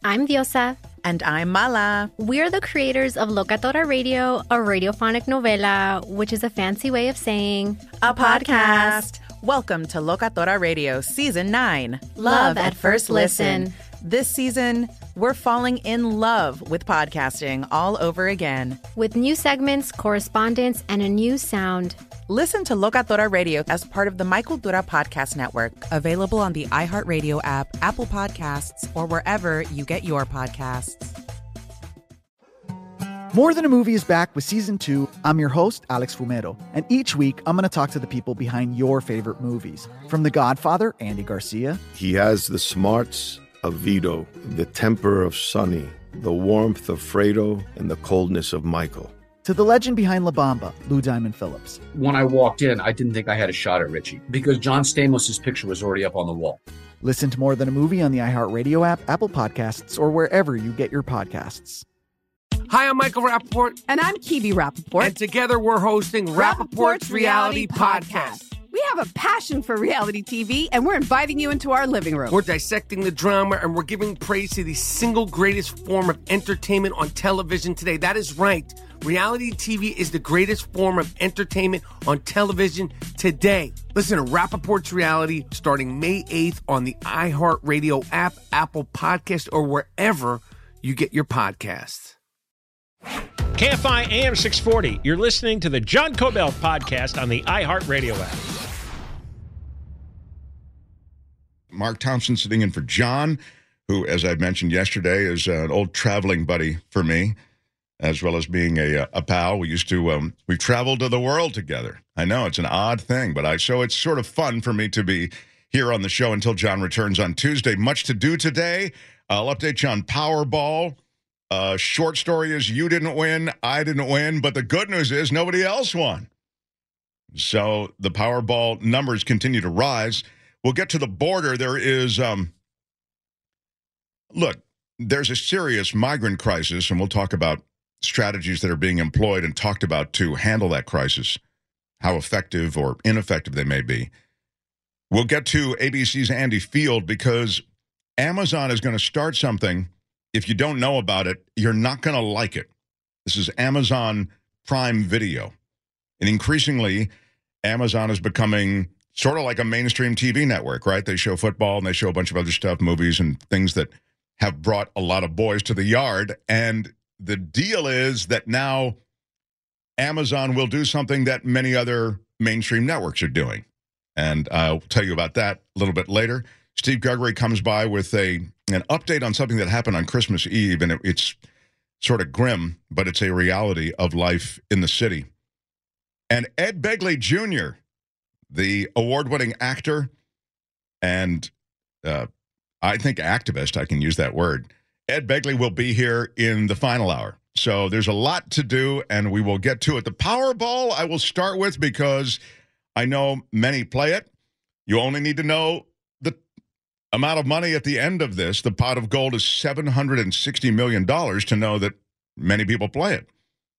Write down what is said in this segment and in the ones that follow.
I'm Diosa. And I'm Mala. We're the creators of Locatora Radio, a radiophonic novela, which is a fancy way of saying a podcast. Welcome to Locatora Radio Season 9. Love at First Listen. This season, we're falling in love with podcasting all over again. With new segments, correspondence, and a new sound. Listen to Locatora Radio as part of the My Cultura Podcast Network, available on the iHeartRadio app, Apple Podcasts, or wherever you get your podcasts. More Than a Movie is back with Season 2. I'm your host, Alex Fumero, and each week I'm going to talk to the people behind your favorite movies. From The Godfather, Andy Garcia. He has the smarts of Vito, the temper of Sonny, the warmth of Fredo, and the coldness of Michael. To the legend behind La Bamba, Lou Diamond Phillips. When I walked in, I didn't think I had a shot at Richie because John Stamos' picture was already up on the wall. Listen to More Than a Movie on the iHeartRadio app, Apple Podcasts, or wherever you get your podcasts. Hi, I'm Michael Rappaport. And I'm Kibi Rappaport. And together we're hosting Rappaport's Reality Podcast. We have a passion for reality TV, and we're inviting you into our living room. We're dissecting the drama, and we're giving praise to the single greatest form of entertainment on television today. That is right. Reality TV is the greatest form of entertainment on television today. Listen to Rappaport's Reality starting May 8th on the iHeartRadio app, Apple Podcast, or wherever you get your podcasts. KFI AM 640. You're listening to the John Kobylt podcast on the iHeartRadio app. Mark Thompson sitting in for John, who, as I mentioned yesterday, is an old traveling buddy for me, as well as being a pal. We used to, we've traveled to the world together. I know it's an odd thing, but so it's sort of fun for me to be here on the show until John returns on Tuesday. Much to do today. I'll update you on Powerball. Short story is you didn't win, I didn't win, but the good news is nobody else won. So the Powerball numbers continue to rise. We'll get to the border. There is, look, there's a serious migrant crisis, and we'll talk about strategies that are being employed and talked about to handle that crisis, how effective or ineffective they may be. We'll get to ABC's Andy Field because Amazon is going to start something. If you don't know about it, you're not going to like it. This is Amazon Prime Video. And increasingly, Amazon is becoming sort of like a mainstream TV network, right? They show football and they show a bunch of other stuff, movies and things that have brought a lot of boys to the yard. And the deal is that now Amazon will do something that many other mainstream networks are doing. And I'll tell you about that a little bit later. Steve Gregory comes by with an update on something that happened on Christmas Eve, and it's sort of grim, but it's a reality of life in the city. And Ed Begley Jr., the award-winning actor and I think activist, I can use that word, Ed Begley will be here in the final hour. So there's a lot to do, and we will get to it. The Powerball I will start with because I know many play it. You only need to know the amount of money at the end of this. The pot of gold is $760 million to know that many people play it.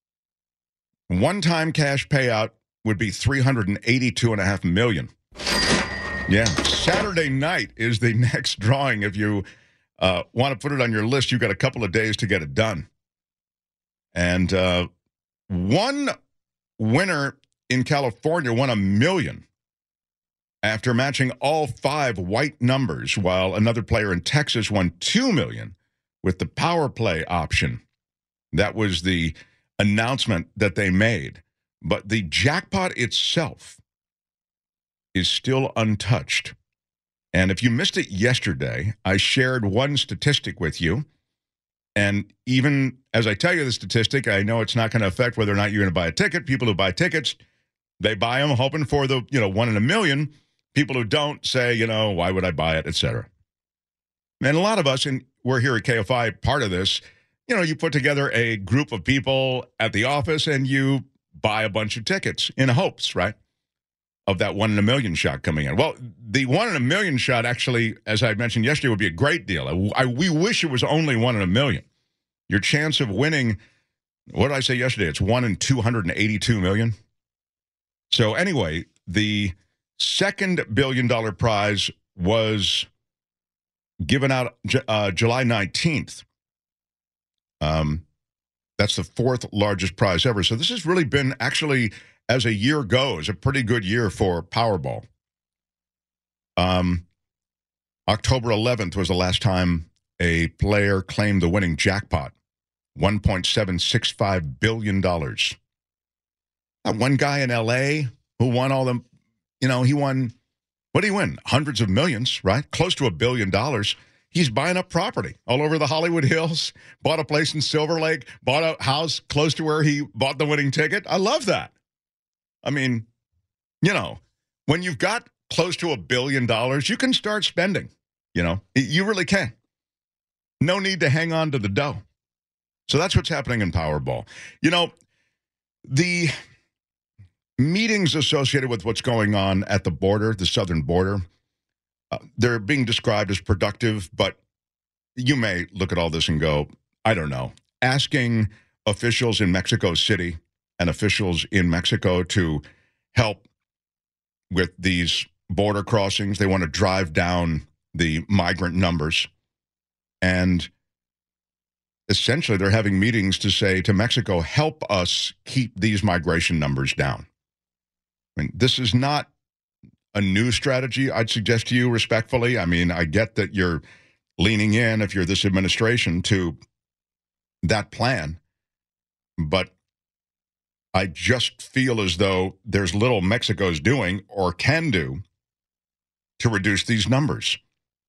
One-time cash payout would be $382.5 million. Yeah, Saturday night is the next drawing. If you want to put it on your list, you've got a couple of days to get it done. And one winner in California won $1 million after matching all 5 white numbers, while another player in Texas won $2 million with the power play option. That was the announcement that they made. But the jackpot itself is still untouched. And if you missed it yesterday, I shared one statistic with you. And even as I tell you the statistic, I know it's not going to affect whether or not you're going to buy a ticket. People who buy tickets, they buy them hoping for the, 1 in a million. People who don't say, why would I buy it, et cetera. And a lot of us, and we're here at KFI, part of this, you put together a group of people at the office and you buy a bunch of tickets in hopes, right, of that 1 in a million shot coming in. Well, the 1 in a million shot actually, as I mentioned yesterday, would be a great deal. We wish it was only 1 in a million. Your chance of winning, what did I say yesterday? It's 1 in 282 million. So anyway, the second $1 billion prize was given out July 19th. That's the fourth largest prize ever. So this has really been, actually, as a year goes, a pretty good year for Powerball. October 11th was the last time a player claimed the winning jackpot, $1.765 billion. One guy in L.A. who won all the, he won, what did he win? Hundreds of millions, right? Close to $1 billion. He's buying up property all over the Hollywood Hills, bought a place in Silver Lake, bought a house close to where he bought the winning ticket. I love that. I mean, when you've got close to $1 billion, you can start spending. You really can. No need to hang on to the dough. So that's what's happening in Powerball. The meetings associated with what's going on at the border, the southern border, they're being described as productive, but you may look at all this and go, I don't know. Asking officials in Mexico City and officials in Mexico to help with these border crossings. They want to drive down the migrant numbers. And essentially, they're having meetings to say to Mexico, help us keep these migration numbers down. I mean, this is not a new strategy, I'd suggest to you respectfully. I mean, I get that you're leaning in, if you're this administration, to that plan. But I just feel as though there's little Mexico's doing or can do to reduce these numbers.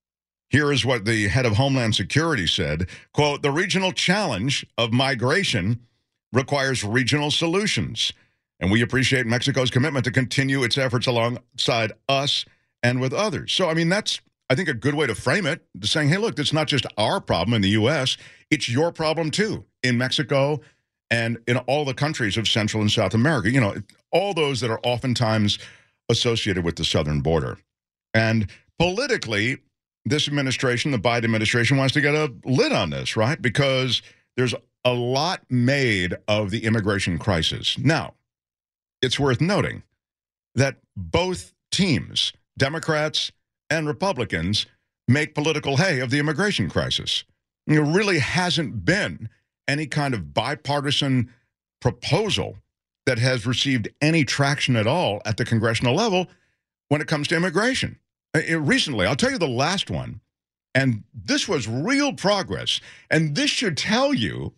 Here is what the head of Homeland Security said, quote, the regional challenge of migration requires regional solutions. And we appreciate Mexico's commitment to continue its efforts alongside us and with others. So, I mean, that's, I think, a good way to frame it, saying, hey, look, it's not just our problem in the U.S., it's your problem, too, in Mexico and in all the countries of Central and South America, all those that are oftentimes associated with the southern border. And politically, this administration, the Biden administration, wants to get a lid on this, right? Because there's a lot made of the immigration crisis. Now, it's worth noting that both teams, Democrats and Republicans, make political hay of the immigration crisis. There really hasn't been any kind of bipartisan proposal that has received any traction at all at the congressional level when it comes to immigration. Recently, I'll tell you the last one, and this was real progress, and this should tell you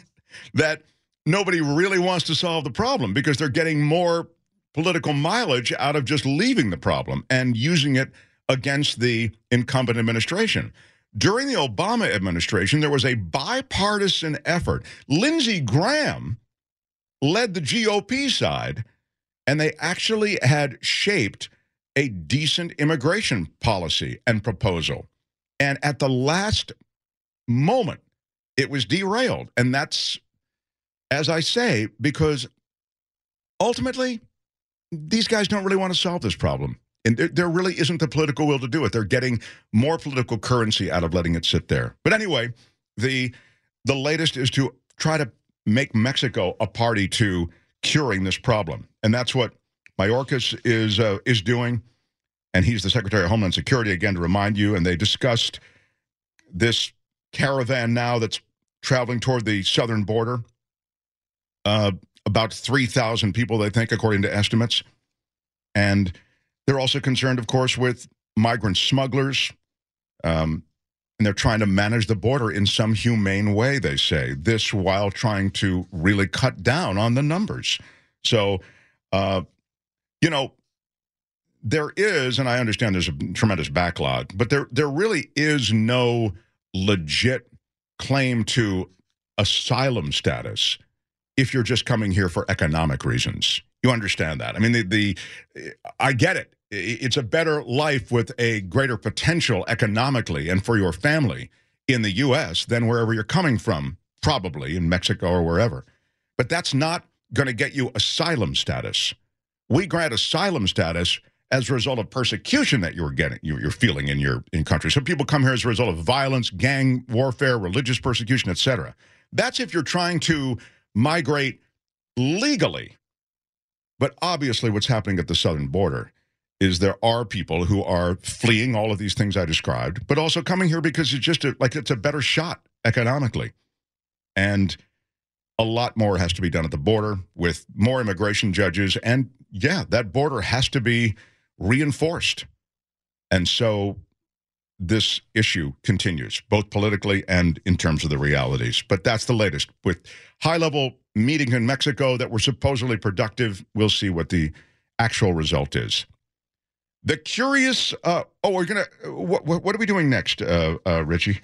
that nobody really wants to solve the problem because they're getting more political mileage out of just leaving the problem and using it against the incumbent administration. During the Obama administration, there was a bipartisan effort. Lindsey Graham led the GOP side, and they actually had shaped a decent immigration policy and proposal. And at the last moment, it was derailed. And that's, as I say, because ultimately, these guys don't really want to solve this problem. And there really isn't the political will to do it. They're getting more political currency out of letting it sit there. But anyway, the latest is to try to make Mexico a party to curing this problem. And that's what Mayorkas is doing. And he's the Secretary of Homeland Security, again, to remind you. And they discussed this caravan now that's traveling toward the southern border. About 3,000 people, they think, according to estimates. And they're also concerned, of course, with migrant smugglers. And they're trying to manage the border in some humane way, they say. This while trying to really cut down on the numbers. So, there is, and I understand there's a tremendous backlog, but there really is no legit claim to asylum status if you're just coming here for economic reasons. You understand that? I mean, I get it. It's a better life with a greater potential economically and for your family in the U.S. than wherever you're coming from, probably in Mexico or wherever. But that's not going to get you asylum status. We grant asylum status as a result of persecution that you're feeling in country. So people come here as a result of violence, gang warfare, religious persecution, etc. That's if you're trying to migrate legally. But obviously what's happening at the southern border is there are people who are fleeing all of these things I described, but also coming here because it's just it's a better shot economically. And a lot more has to be done at the border with more immigration judges. And yeah, that border has to be reinforced. And so this issue continues, both politically and in terms of the realities. But that's the latest. With high-level meetings in Mexico that were supposedly productive, we'll see what the actual result is. The curious, we're going to, what are we doing next, Richie?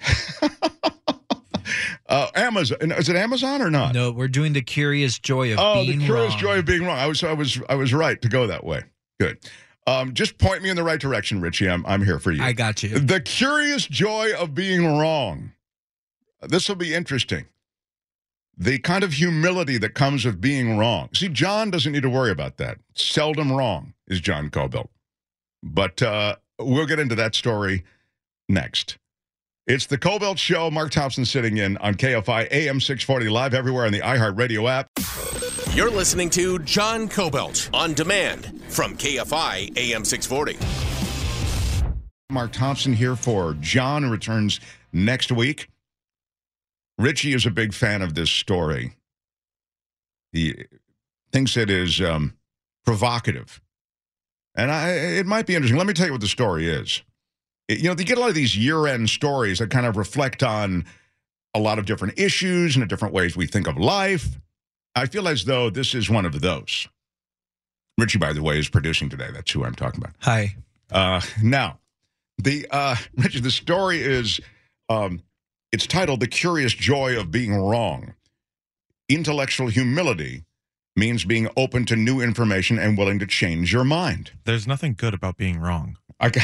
Amazon. Is it Amazon or not? No, we're doing the curious joy of being wrong. Oh, the curious joy of being wrong. I was right to go that way. Good. Just point me in the right direction, Richie. I'm here for you. I got you. The curious joy of being wrong. This will be interesting. The kind of humility that comes with being wrong. See, John doesn't need to worry about that. Seldom wrong is John Kobylt. But we'll get into that story next. It's the Kobylt Show. Mark Thompson sitting in on KFI AM 640, live everywhere on the iHeartRadio app. You're listening to John Kobylt on demand from KFI AM 640. Mark Thompson here for John, who returns next week. Richie is a big fan of this story. He thinks it is provocative. And it might be interesting. Let me tell you what the story is. You get a lot of these year-end stories that kind of reflect on a lot of different issues and the different ways we think of life. I feel as though this is one of those. Richie, by the way, is producing today. That's who I'm talking about. Hi. Now, Richie, the story is, it's titled The Curious Joy of Being Wrong. Intellectual humility means being open to new information and willing to change your mind. There's nothing good about being wrong. Okay.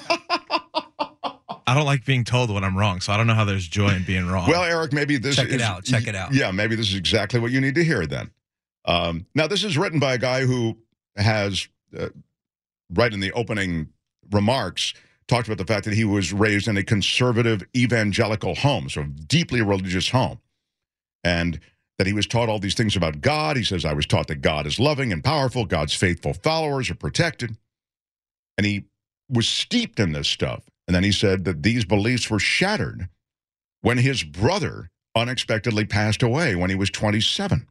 I don't like being told when I'm wrong, so I don't know how there's joy in being wrong. Well, Eric, maybe this Check it out. Yeah, maybe this is exactly what you need to hear then. Now, this is written by a guy who has, right in the opening remarks, talked about the fact that he was raised in a conservative evangelical home, so a deeply religious home, and that he was taught all these things about God. He says, I was taught that God is loving and powerful. God's faithful followers are protected. And he was steeped in this stuff. And then he said that these beliefs were shattered when his brother unexpectedly passed away when he was 27.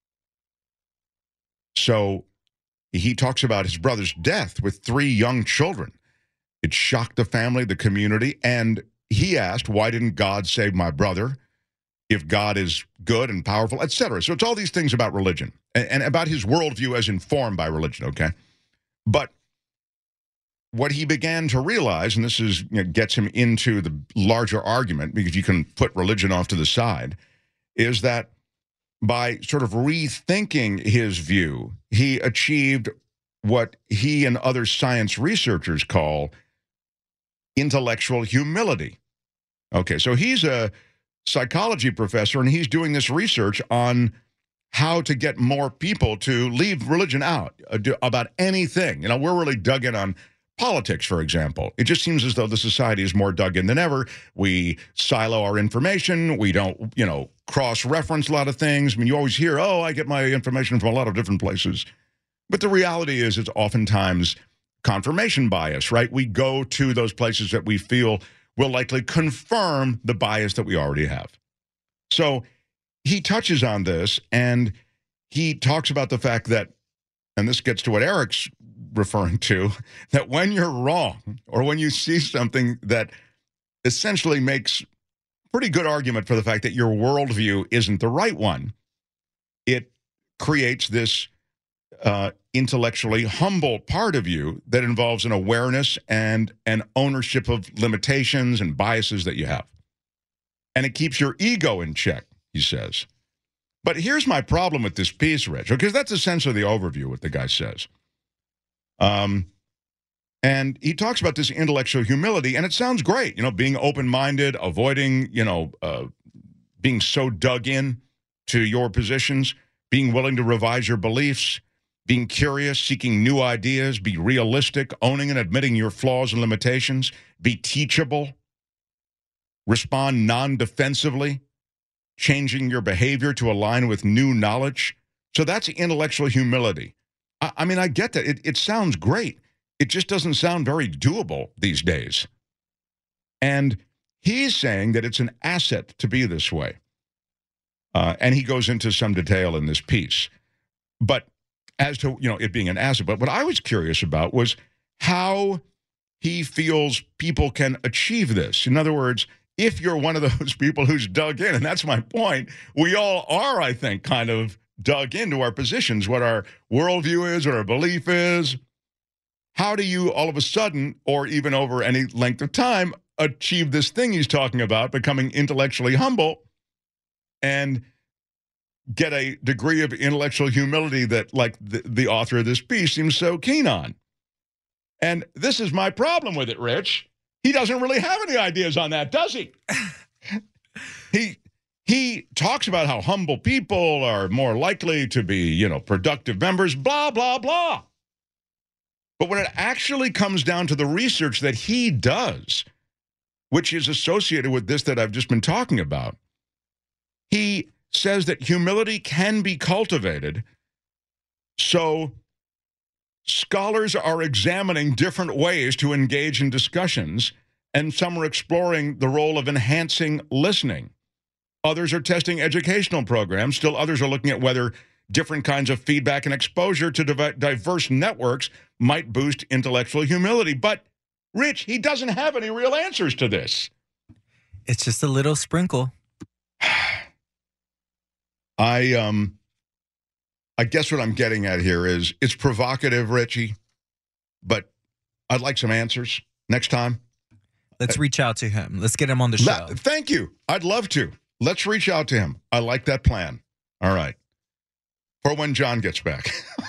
So he talks about his brother's death with 3 young children. It shocked the family, the community, and he asked, why didn't God save my brother if God is good and powerful, etc.? So it's all these things about religion and about his worldview as informed by religion, okay? But what he began to realize, and this is gets him into the larger argument, because you can put religion off to the side, is that by sort of rethinking his view, he achieved what he and other science researchers call intellectual humility. Okay, so he's a psychology professor, and he's doing this research on how to get more people to leave religion out about anything. We're really dug in on politics, for example. It just seems as though the society is more dug in than ever. We silo our information. We don't, cross-reference a lot of things. I mean, you always hear, I get my information from a lot of different places. But the reality is it's oftentimes confirmation bias, right? We go to those places that we feel will likely confirm the bias that we already have. So he touches on this, and he talks about the fact that, and this gets to what Eric's referring to, that when you're wrong, or when you see something that essentially makes pretty good argument for the fact that your worldview isn't the right one, it creates this intellectually humble part of you that involves an awareness and an ownership of limitations and biases that you have. And it keeps your ego in check, he says. But here's my problem with this piece, Rich, because that's essentially the overview, what the guy says. And he talks about this intellectual humility, and it sounds great, being open-minded, avoiding, being so dug in to your positions, being willing to revise your beliefs, being curious, seeking new ideas, be realistic, owning and admitting your flaws and limitations, be teachable, respond non-defensively, changing your behavior to align with new knowledge. So that's intellectual humility. I mean, I get that. It sounds great. It just doesn't sound very doable these days. And he's saying that it's an asset to be this way. And he goes into some detail in this piece. But as to, it being an asset, but what I was curious about was how he feels people can achieve this. In other words, if you're one of those people who's dug in, and that's my point, we all are, I think, kind of dug into our positions, what our worldview is, what our belief is. How do you all of a sudden, or even over any length of time, achieve this thing he's talking about, becoming intellectually humble and get a degree of intellectual humility that, like the author of this piece, seems so keen on? And this is my problem with it, Rich. He doesn't really have any ideas on that, does he? He talks about how humble people are more likely to be, productive members, blah, blah, blah. But when it actually comes down to the research that he does, which is associated with this that I've just been talking about, he says that humility can be cultivated. So scholars are examining different ways to engage in discussions, and some are exploring the role of enhancing listening. Others are testing educational programs. Still others are looking at whether different kinds of feedback and exposure to diverse networks might boost intellectual humility. But, Rich, he doesn't have any real answers to this. It's just a little sprinkle. I guess what I'm getting at here is it's provocative, Richie, but I'd like some answers next time. Let's reach out to him. Let's get him on the show. Thank you. I'd love to. Let's reach out to him. I like that plan. All right. For when John gets back.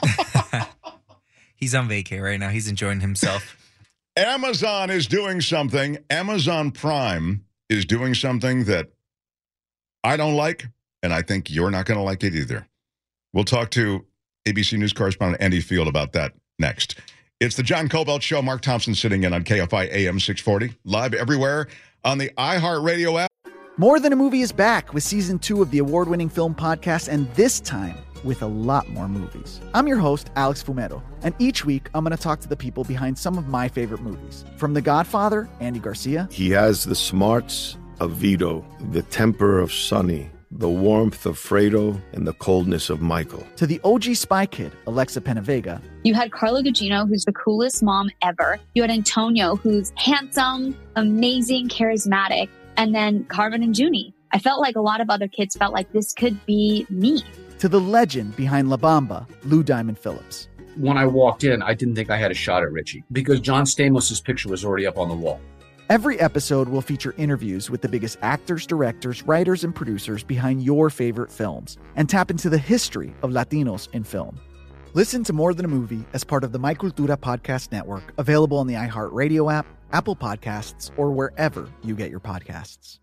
He's on vacay right now. He's enjoying himself. Amazon is doing something. Amazon Prime is doing something that I don't like, and I think you're not going to like it either. We'll talk to ABC News correspondent Andy Field about that next. It's the John Cobelt Show. Mark Thompson sitting in on KFI AM 640. Live everywhere on the iHeartRadio app. More Than a Movie is back with Season 2 of the award-winning film podcast, and this time with a lot more movies. I'm your host, Alex Fumero, and each week I'm going to talk to the people behind some of my favorite movies. From The Godfather, Andy Garcia. He has the smarts of Vito, the temper of Sonny, the warmth of Fredo, and the coldness of Michael. To the OG Spy Kid, Alexa Penavega. You had Carla Gugino, who's the coolest mom ever. You had Antonio, who's handsome, amazing, charismatic. And then Carmen and Junie. I felt like a lot of other kids felt like this could be me. To the legend behind La Bamba, Lou Diamond Phillips. When I walked in, I didn't think I had a shot at Richie because John Stamos' picture was already up on the wall. Every episode will feature interviews with the biggest actors, directors, writers, and producers behind your favorite films and tap into the history of Latinos in film. Listen to More Than a Movie as part of the My Cultura Podcast Network, available on the iHeartRadio app, Apple Podcasts, or wherever you get your podcasts.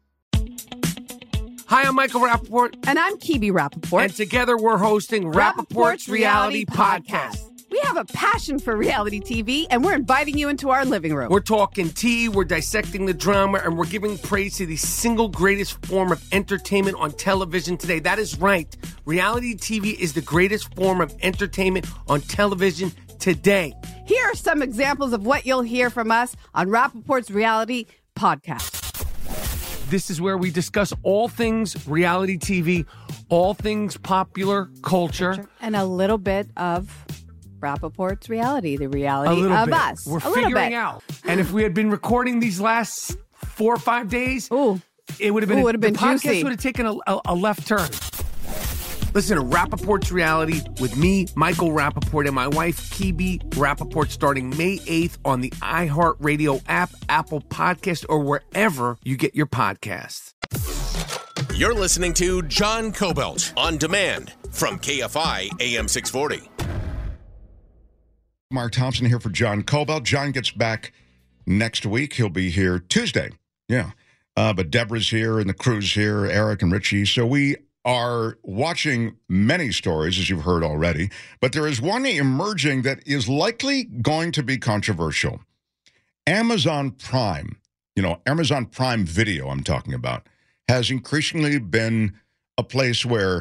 Hi, I'm Michael Rappaport. And I'm Kibi Rappaport. And together we're hosting Rappaport's Reality Podcast. We have a passion for reality TV, and we're inviting you into our living room. We're talking tea, we're dissecting the drama, and we're giving praise to the single greatest form of entertainment on television today. That is right. Reality TV is the greatest form of entertainment on television today. Here are some examples of what you'll hear from us on Rappaport's Reality Podcast. This is where we discuss all things reality TV, all things popular culture. And a little bit of Rappaport's reality, the reality of bit. us. We're figuring out. And if we had been recording these last 4 or 5 days, it would have been, the podcast juicy. would have taken a left turn. Listen to Rappaport's Reality with me, Michael Rappaport, and my wife, Kibi Rappaport, starting May 8th on the iHeartRadio app, Apple Podcast, or wherever you get your podcasts. You're listening to John Cobelt on demand from KFI AM 640. Mark Thompson here for John Cobelt. John gets back next week. He'll be here Tuesday. Yeah. But Deborah's here and the crew's here, Eric and Richie. So we are watching many stories, as you've heard already, but there is one emerging that is likely going to be controversial. Amazon Prime, Amazon Prime Video I'm talking about, has increasingly been a place where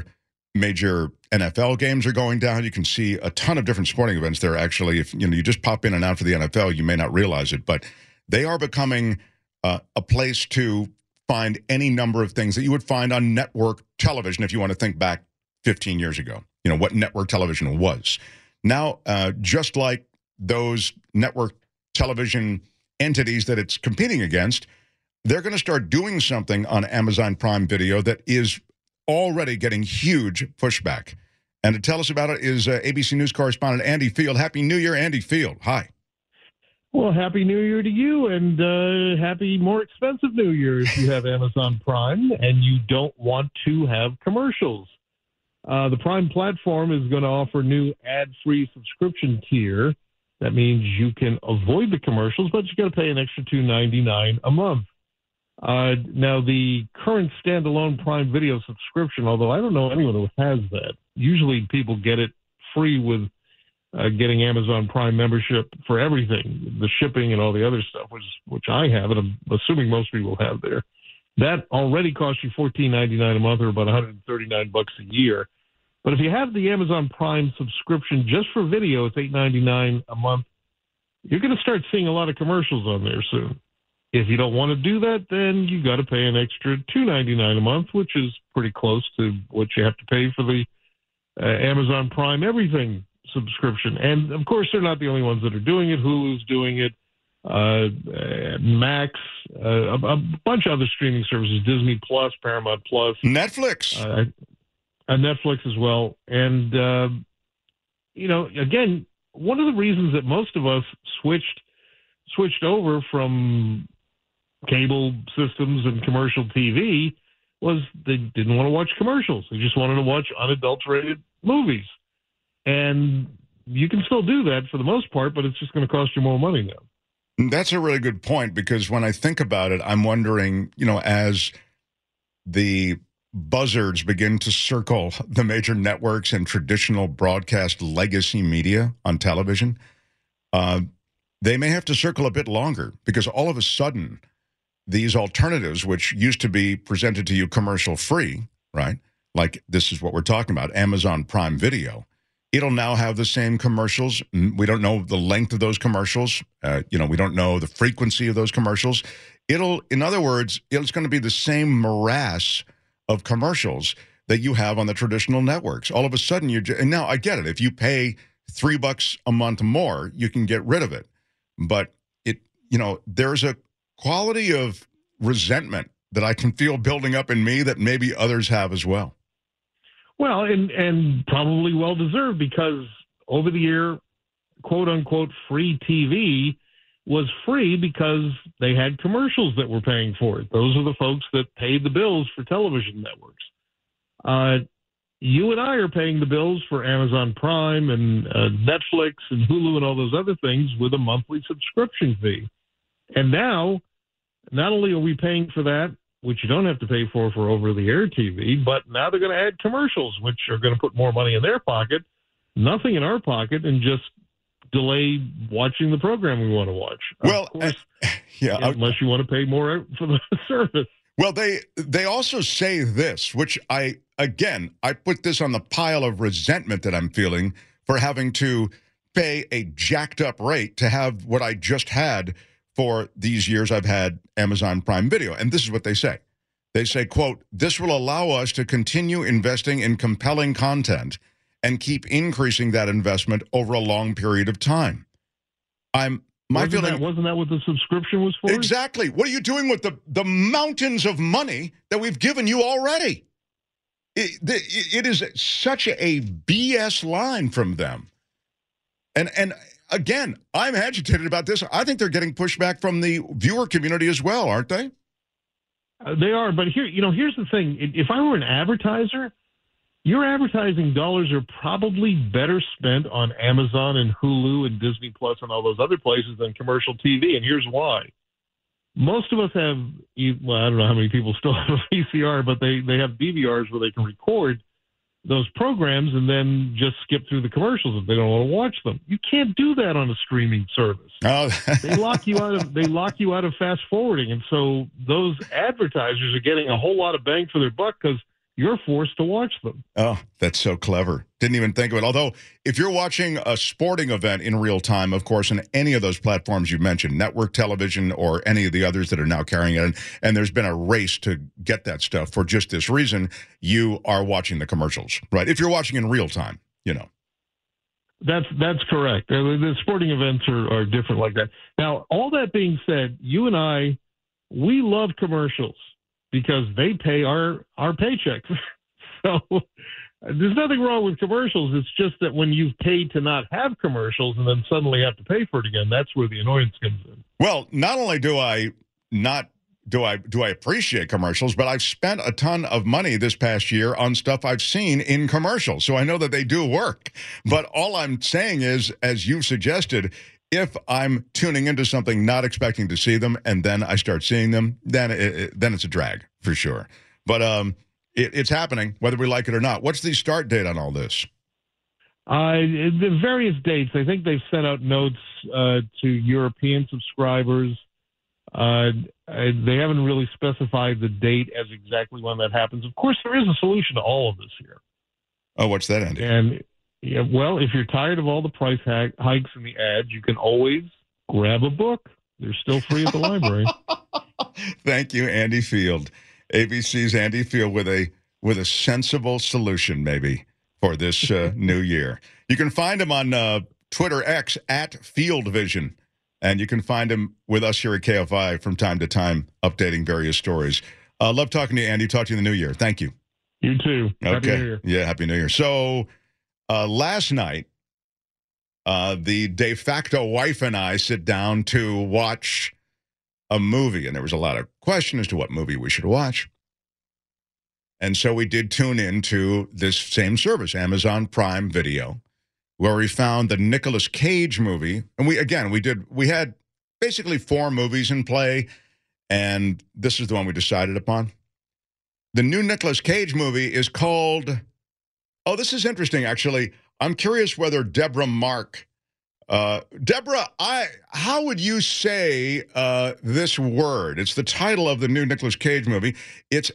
Major NFL games are going down. You can see a ton of different sporting events there. Actually, if you just pop in and out for the NFL, you may not realize it, but they are becoming a place to find any number of things that you would find on network television if you want to think back 15 years ago. What network television was. Now, just like those network television entities that it's competing against, they're going to start doing something on Amazon Prime Video that is already getting huge pushback. And to tell us about it is ABC News correspondent Andy Field. Happy New Year, Andy Field. Hi. Well, Happy New Year to you, and happy more expensive New Year if you have Amazon Prime and you don't want to have commercials. The Prime platform is going to offer new ad-free subscription tier. That means you can avoid the commercials, but you got to pay an extra $2.99 a month. Now, the current standalone Prime Video subscription, although I don't know anyone who has that, usually people get it free with getting Amazon Prime membership for everything, the shipping and all the other stuff, which I have, and I'm assuming most people have there. That already costs you $14.99 a month, or about $139 a year. But if you have the Amazon Prime subscription just for video, it's $8.99 a month. You're going to start seeing a lot of commercials on there soon. If you don't want to do that, then you got to pay an extra $2.99 a month, which is pretty close to what you have to pay for the Amazon Prime Everything subscription. And of course, they're not the only ones that are doing it. Hulu's doing it, Max, a bunch of other streaming services, Disney Plus, Paramount Plus, Netflix, Netflix as well. And again, one of the reasons that most of us switched over from cable systems and commercial TV was they didn't want to watch commercials. They just wanted to watch unadulterated movies. And you can still do that for the most part, but it's just going to cost you more money now. That's a really good point, because when I think about it, I'm wondering, as the buzzards begin to circle the major networks and traditional broadcast legacy media on television, they may have to circle a bit longer, because all of a sudden, these alternatives, which used to be presented to you commercial free, right? Like this is what we're talking about, Amazon Prime Video. It'll now have the same commercials. We don't know the length of those commercials. We don't know the frequency of those commercials. In other words, it's going to be the same morass of commercials that you have on the traditional networks. All of a sudden, and now I get it. If you pay $3 a month more, you can get rid of it. But there's a quality of resentment that I can feel building up in me that maybe others have as well. Well, and probably well-deserved, because over the year, quote-unquote, free TV was free because they had commercials that were paying for it. Those are the folks that paid the bills for television networks. You and I are paying the bills for Amazon Prime and Netflix and Hulu and all those other things with a monthly subscription fee. And now, not only are we paying for that, which you don't have to pay for over-the-air TV, but now they're going to add commercials, which are going to put more money in their pocket, nothing in our pocket, and just delay watching the program we want to watch. Well, of course, unless you want to pay more for the service. Well, they also say this, which I put this on the pile of resentment that I'm feeling for having to pay a jacked up rate to have what I just had for these years I've had Amazon Prime Video. And this is what they say. They say, quote, "This will allow us to continue investing in compelling content and keep increasing that investment over a long period of time." Wasn't that what the subscription was for? Exactly. What are you doing with the mountains of money that we've given you already? It is such a BS line from them. And again, I'm agitated about this. I think they're getting pushback from the viewer community as well, aren't they? They are, but here's the thing. If I were an advertiser, your advertising dollars are probably better spent on Amazon and Hulu and Disney Plus and all those other places than commercial TV, and here's why. Most of us have, well, I don't know how many people still have a VCR, but they have DVRs where they can record those programs and then just skip through the commercials if they don't want to watch them. You can't do that on a streaming service. Oh. They lock you out of fast forwarding, and so those advertisers are getting a whole lot of bang for their buck because you're forced to watch them. Oh, that's so clever. Didn't even think of it. Although, if you're watching a sporting event in real time, of course, on any of those platforms you mentioned, network television or any of the others that are now carrying it, and there's been a race to get that stuff for just this reason, you are watching the commercials, right? If you're watching in real time, you know. That's correct. The sporting events are different like that. Now, all that being said, you and I, we love commercials because they pay our paychecks. So there's nothing wrong with commercials. It's just that when you've paid to not have commercials and then suddenly have to pay for it again, that's where the annoyance comes in. Well, not only do I appreciate commercials, but I've spent a ton of money this past year on stuff I've seen in commercials. So I know that they do work. But all I'm saying is, as you've suggested, if I'm tuning into something not expecting to see them and then I start seeing them, then it's a drag for sure. But it's happening, whether we like it or not. What's the start date on all this? The various dates. I think they've sent out notes to European subscribers. They haven't really specified the date as exactly when that happens. Of course, there is a solution to all of this here. Oh, what's that, Andy? And yeah, well, if you're tired of all the price hikes and the ads, you can always grab a book. They're still free at the library. Thank you, Andy Field. ABC's Andy Field with a sensible solution, maybe, for this new year. You can find him on Twitter X at FieldVision. And you can find him with us here at KFI from time to time, updating various stories. Love talking to you, Andy. Talk to you in the new year. Thank you. You too. Okay. Happy New Year. Yeah, Happy New Year. So last night, the de facto wife and I sit down to watch a movie. And there was a lot of question as to what movie we should watch. And so we did tune into this same service, Amazon Prime Video, where we found the Nicolas Cage movie. And we had basically 4 movies in play, and this is the one we decided upon. The new Nicolas Cage movie is called, this is interesting, actually. I'm curious whether Deborah Mark, Deborah, how would you say this word? It's the title of the new Nicolas Cage movie. It's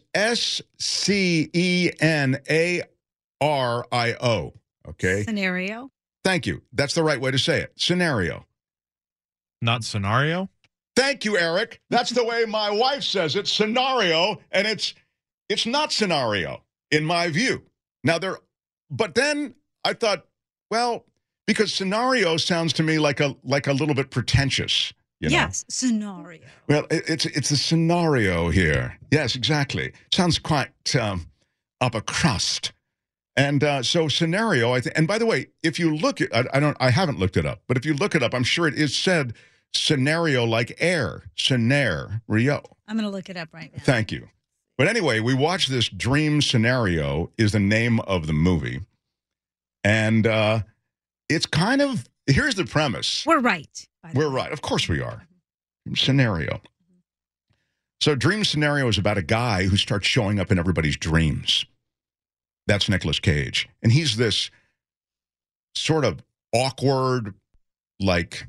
Scenario. Okay. Scenario. Thank you. That's the right way to say it. Scenario. Not scenario? Thank you, Eric. That's the way my wife says it. Scenario, and it's not scenario, in my view. But then I thought, well, because scenario sounds to me like a little bit pretentious. You know? Yes, scenario. Well, it's a scenario here. Yes, exactly. Sounds quite upper crust. And so scenario, I think. And by the way, if you look at, I haven't looked it up, but if you look it up, I'm sure it is said scenario like air, scenario. I'm going to look it up right now. Thank you. But anyway, we watched this. Dream Scenario is the name of the movie, and it's kind of, here's the premise. We're right. We're right. Of course we are. Scenario. So Dream Scenario is about a guy who starts showing up in everybody's dreams. That's Nicolas Cage. And he's this sort of awkward, like,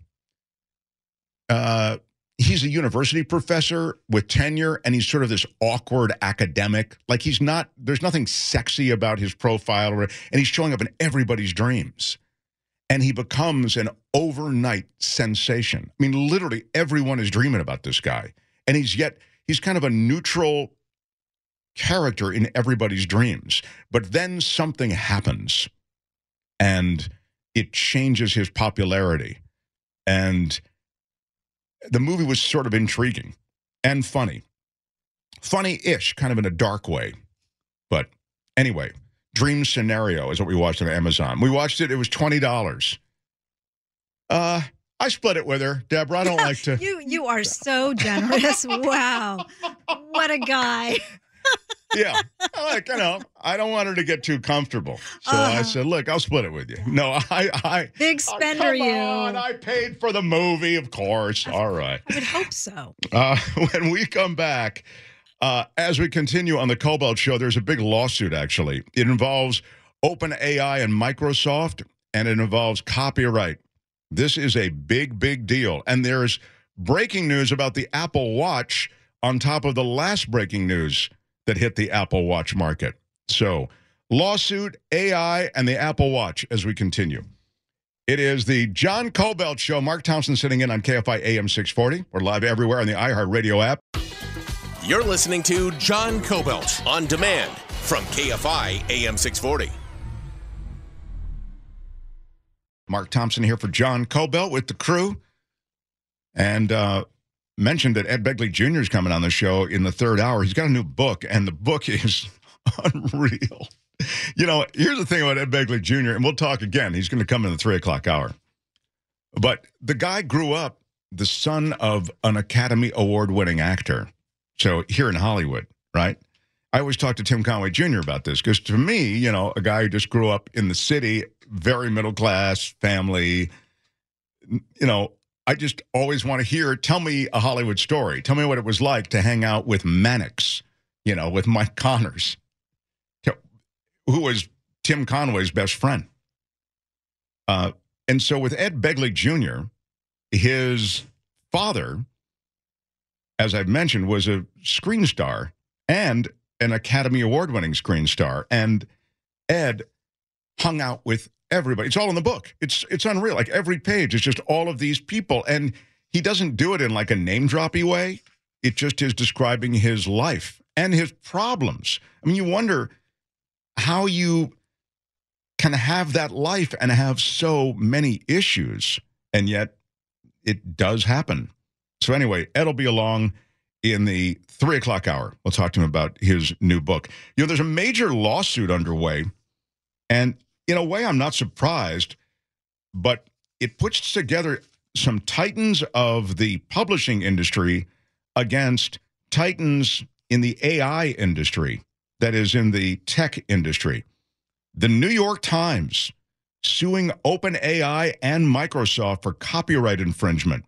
he's a university professor with tenure, and he's sort of this awkward academic. Like, there's nothing sexy about his profile, and he's showing up in everybody's dreams. And he becomes an overnight sensation. I mean, literally everyone is dreaming about this guy. And he's kind of a neutral character in everybody's dreams. But then something happens, and it changes his popularity. And the movie was sort of intriguing and funny. Funny-ish, kind of in a dark way. But anyway, Dream Scenario is what we watched on Amazon. We watched it. It was $20. I split it with her, Deborah. I don't like to. You are so generous. Wow. What a guy. Yeah. Like, I don't want her to get too comfortable. So I said, look, I'll split it with you. No, I big spender, come on, I paid for the movie, of course. All right. I would hope so. When we come back, as we continue on the Cobalt Show, there's a big lawsuit, actually. It involves OpenAI and Microsoft, and it involves copyright. This is a big, big deal. And there's breaking news about the Apple Watch on top of the last breaking news that hit the Apple Watch market. So, lawsuit, AI, and the Apple Watch as we continue. It is the John Cobelt Show. Mark Townsend sitting in on KFI AM 640. We're live everywhere on the iHeartRadio app. You're listening to John Cobelt on demand from KFI AM 640. Mark Thompson here for John Cobelt with the crew. And mentioned that Ed Begley Jr. is coming on the show in the third hour. He's got a new book, and the book is unreal. You know, here's the thing about Ed Begley Jr., and we'll talk again. He's going to come in the 3 o'clock hour. But the guy grew up the son of an Academy Award-winning actor. So here in Hollywood, right? I always talk to Tim Conway Jr. about this because to me, you know, a guy who just grew up in the city, very middle-class family, you know, I just always want to hear, tell me a Hollywood story. Tell me what it was like to hang out with Mannix, you know, with Mike Connors, who was Tim Conway's best friend. And so with Ed Begley Jr., his father, as I've mentioned, was a screen star and an Academy Award-winning screen star. And Ed hung out with everybody. It's all in the book. It's unreal. Like every page is just all of these people. And he doesn't do it in like a name-droppy way. It just is describing his life and his problems. I mean, you wonder how you can have that life and have so many issues, and yet it does happen. So anyway, Ed will be along in the 3 o'clock hour. We'll talk to him about his new book. You know, there's a major lawsuit underway, and in a way, I'm not surprised, but it puts together some titans of the publishing industry against titans in the AI industry, that is, in the tech industry. The New York Times suing OpenAI and Microsoft for copyright infringement.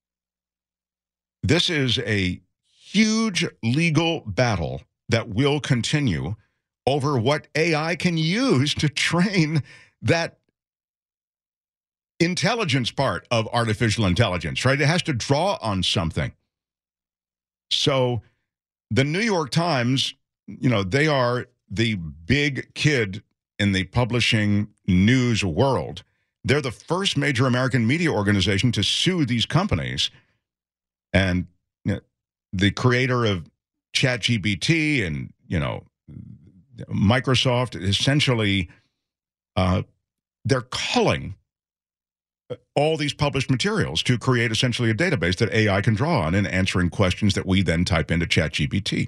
This is a huge legal battle that will continue over what AI can use to train that intelligence part of artificial intelligence, right? It has to draw on something. So the New York Times, you know, they are the big kid in the publishing news world. They're the first major American media organization to sue these companies. And you know, the creator of ChatGPT and, you know, Microsoft, essentially, they're culling all these published materials to create essentially a database that AI can draw on and answering questions that we then type into ChatGPT.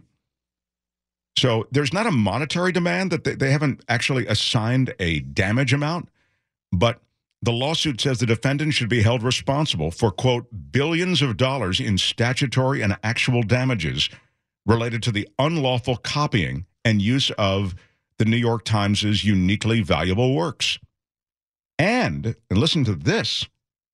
So there's not a monetary demand that they haven't actually assigned a damage amount, but the lawsuit says the defendant should be held responsible for, quote, billions of dollars in statutory and actual damages related to the unlawful copying and use of the New York Times' uniquely valuable works. And listen to this,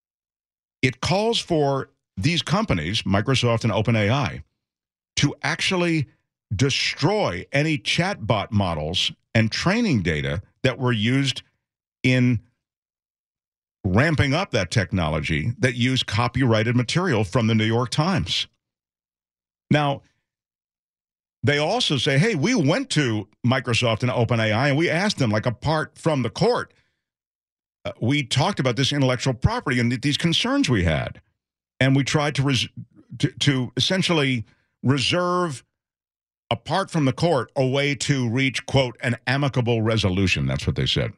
it calls for these companies, Microsoft and OpenAI, to actually destroy any chatbot models and training data that were used in ramping up that technology that use copyrighted material from the New York Times. Now, they also say, hey, we went to Microsoft and OpenAI and we asked them, like, apart from the court, we talked about this intellectual property and these concerns we had. And we tried to essentially reserve, apart from the court, a way to reach, quote, an amicable resolution. That's what they said.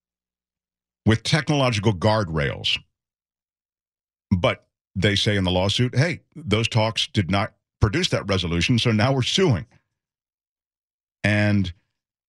With technological guardrails. But they say in the lawsuit, hey, those talks did not produce that resolution, so now we're suing. And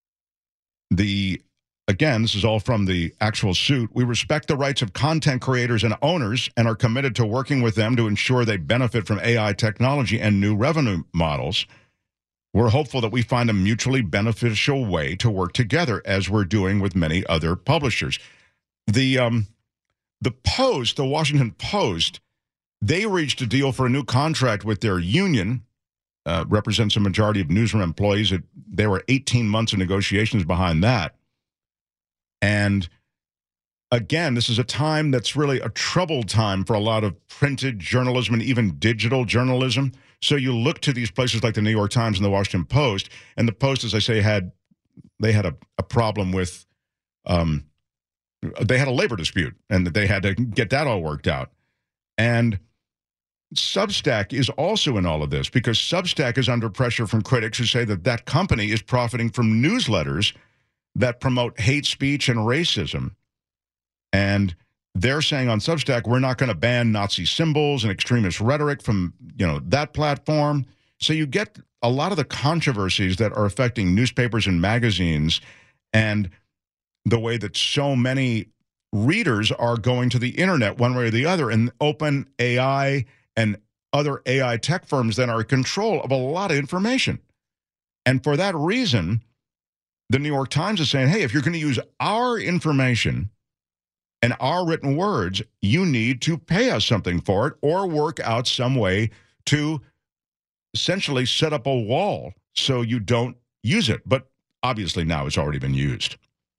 again, this is all from the actual suit. We respect the rights of content creators and owners and are committed to working with them to ensure they benefit from AI technology and new revenue models. We're hopeful that we find a mutually beneficial way to work together, as we're doing with many other publishers. The Post, the Washington Post, they reached a deal for a new contract with their union, represents a majority of newsroom employees. There were 18 months of negotiations behind that. And again, this is a time that's really a troubled time for a lot of printed journalism and even digital journalism. So you look to these places like the New York Times and the Washington Post, and the Post, as I say, had they had a problem with, they had a labor dispute, and they had to get that all worked out. And Substack is also in all of this because Substack is under pressure from critics who say that that company is profiting from newsletters that promote hate speech and racism. And they're saying on Substack, we're not going to ban Nazi symbols and extremist rhetoric from, that platform. So you get a lot of the controversies that are affecting newspapers and magazines and the way that so many readers are going to the internet one way or the other, and OpenAI and other AI tech firms that are in control of a lot of information. And for that reason, the New York Times is saying, hey, if you're going to use our information and our written words, you need to pay us something for it or work out some way to essentially set up a wall so you don't use it. But obviously now it's already been used.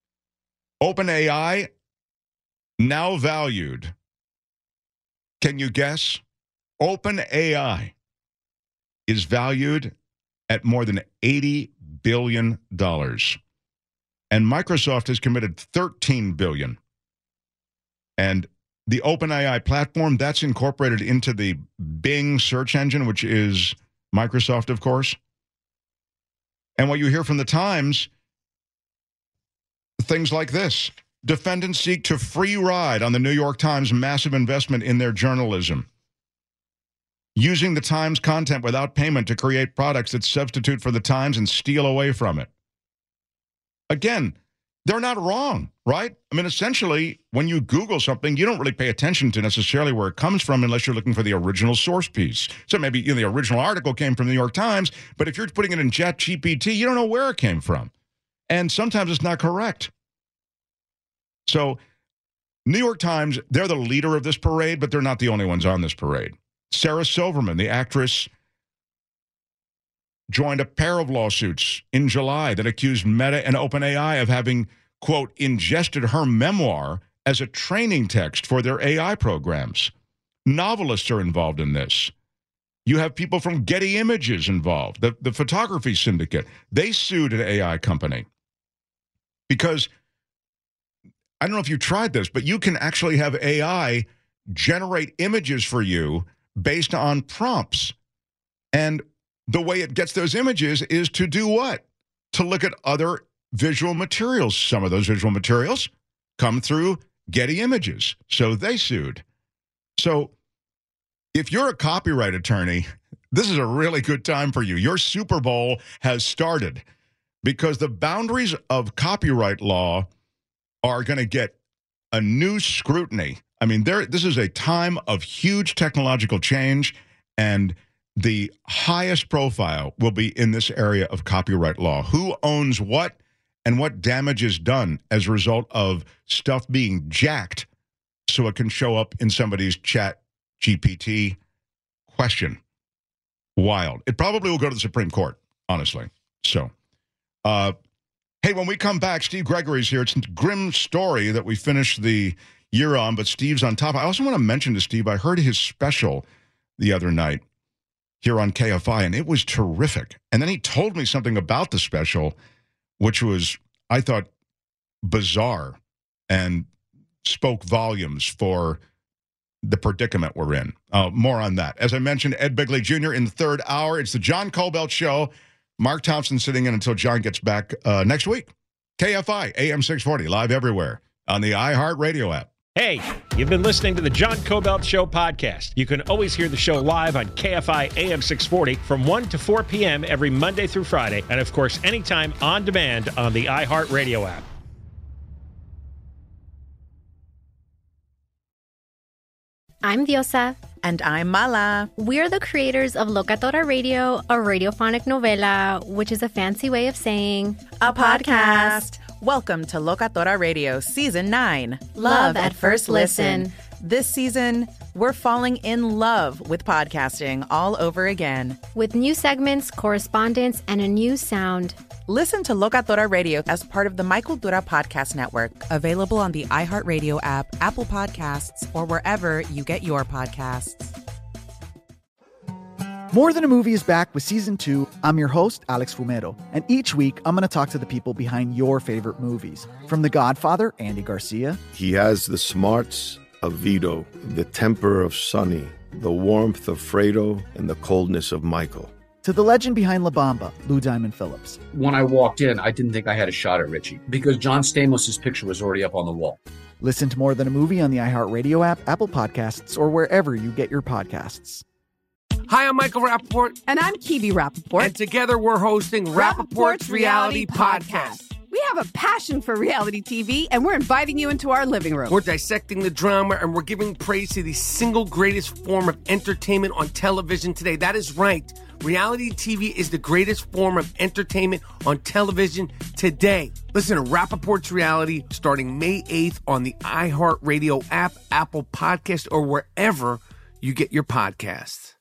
OpenAI, now valued. Can you guess? OpenAI is valued at more than $80 billion. And Microsoft has committed $13 billion. And the OpenAI platform, that's incorporated into the Bing search engine, which is Microsoft, of course. And what you hear from the Times, things like this. Defendants seek to free ride on the New York Times' massive investment in their journalism. Using the Times content without payment to create products that substitute for the Times and steal away from it. Again, they're not wrong, right? I mean, essentially, when you Google something, you don't really pay attention to necessarily where it comes from unless you're looking for the original source piece. So maybe the original article came from the New York Times, but if you're putting it in ChatGPT, you don't know where it came from. And sometimes it's not correct. So New York Times, they're the leader of this parade, but they're not the only ones on this parade. Sarah Silverman, the actress, joined a pair of lawsuits in July that accused Meta and OpenAI of having, quote, ingested her memoir as a training text for their AI programs. Novelists are involved in this. You have people from Getty Images involved, the photography syndicate. They sued an AI company because, I don't know if you tried this, but you can actually have AI generate images for you based on prompts. And the way it gets those images is to do what? To look at other visual materials. Some of those visual materials come through Getty Images. So they sued. So if you're a copyright attorney, this is a really good time for you. Your Super Bowl has started because the boundaries of copyright law are going to get a new scrutiny. I mean, this is a time of huge technological change, and the highest profile will be in this area of copyright law. Who owns what and what damage is done as a result of stuff being jacked so it can show up in somebody's Chat GPT question. Wild. It probably will go to the Supreme Court, honestly. So, hey, when we come back, Steve Gregory's here. It's a grim story that we finished the year on, but Steve's on top. I also want to mention to Steve, I heard his special the other night here on KFI, and it was terrific. And then he told me something about the special, which was, I thought, bizarre and spoke volumes for the predicament we're in. More on that. As I mentioned, Ed Begley Jr. in the third hour. It's the John Cobelt Show. Mark Thompson sitting in until John gets back next week. KFI, AM 640, live everywhere on the iHeartRadio app. Hey, you've been listening to the John Cobelt Show podcast. You can always hear the show live on KFI AM 640 from 1 to 4 p.m. every Monday through Friday. And, of course, anytime on demand on the iHeartRadio app. I'm Diosa. And I'm Mala. We're the creators of Locatora Radio, a radiophonic novela, which is a fancy way of saying a podcast. Welcome to Locatora Radio Season 9. Love at First Listen. This season, we're falling in love with podcasting all over again. With new segments, correspondence, and a new sound. Listen to Locatora Radio as part of the My Cultura Podcast Network, available on the iHeartRadio app, Apple Podcasts, or wherever you get your podcasts. More Than a Movie is back with Season 2. I'm your host, Alex Fumero, and each week I'm going to talk to the people behind your favorite movies. From The Godfather, Andy Garcia. He has the smarts of Vito, the temper of Sonny, the warmth of Fredo, and the coldness of Michael. To the legend behind La Bamba, Lou Diamond Phillips. When I walked in, I didn't think I had a shot at Richie because John Stamos' picture was already up on the wall. Listen to More Than a Movie on the iHeartRadio app, Apple Podcasts, or wherever you get your podcasts. Hi, I'm Michael Rappaport. And I'm Kibi Rappaport. And together we're hosting Rappaport's Reality Podcast. We have a passion for reality TV, and we're inviting you into our living room. We're dissecting the drama, and we're giving praise to the single greatest form of entertainment on television today. That is right. Reality TV is the greatest form of entertainment on television today. Listen to Rappaport's Reality starting May 8th on the iHeartRadio app, Apple Podcast, or wherever you get your podcasts.